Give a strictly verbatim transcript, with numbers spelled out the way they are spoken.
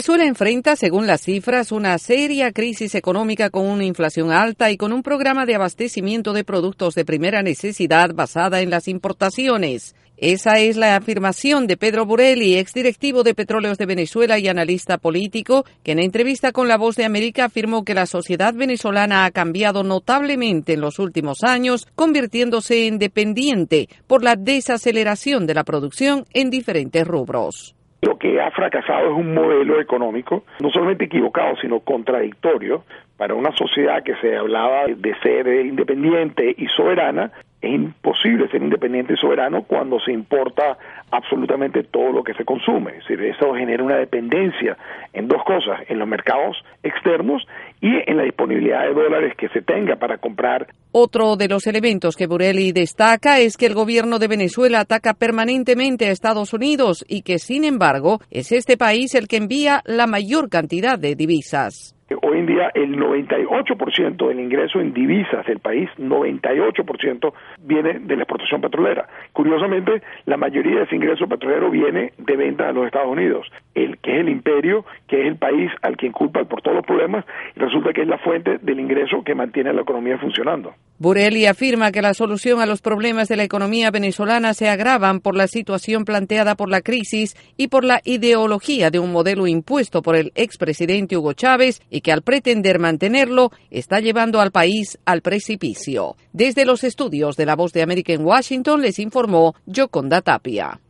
Venezuela enfrenta, según las cifras, una seria crisis económica con una inflación alta y con un programa de abastecimiento de productos de primera necesidad basada en las importaciones. Esa es la afirmación de Pedro Burelli, exdirectivo de Petróleos de Venezuela y analista político, que en entrevista con La Voz de América afirmó que la sociedad venezolana ha cambiado notablemente en los últimos años, convirtiéndose en dependiente por la desaceleración de la producción en diferentes rubros. Lo que ha fracasado es un modelo económico, no solamente equivocado, sino contradictorio. Para una sociedad que se hablaba de ser independiente y soberana, es imposible ser independiente y soberano cuando se importa absolutamente todo lo que se consume. Es decir, eso genera una dependencia en dos cosas, en los mercados externos y en la disponibilidad de dólares que se tenga para comprar. Otro de los elementos que Burelli destaca es que el gobierno de Venezuela ataca permanentemente a Estados Unidos y que, sin embargo, es este país el que envía la mayor cantidad de divisas. Hoy en día el noventa y ocho por ciento del ingreso en divisas del país, noventa y ocho por ciento viene de la exportación petrolera. Curiosamente, la mayoría de ese ingreso petrolero viene de ventas a los Estados Unidos, el que es el imperio, que es el país al que culpa por todos los problemas, y resulta que es la fuente del ingreso que mantiene la economía funcionando. Burelli afirma que la solución a los problemas de la economía venezolana se agravan por la situación planteada por la crisis y por la ideología de un modelo impuesto por el expresidente Hugo Chávez y que al pretender mantenerlo está llevando al país al precipicio. Desde los estudios de La Voz de América en Washington les informó Yoconda Tapia.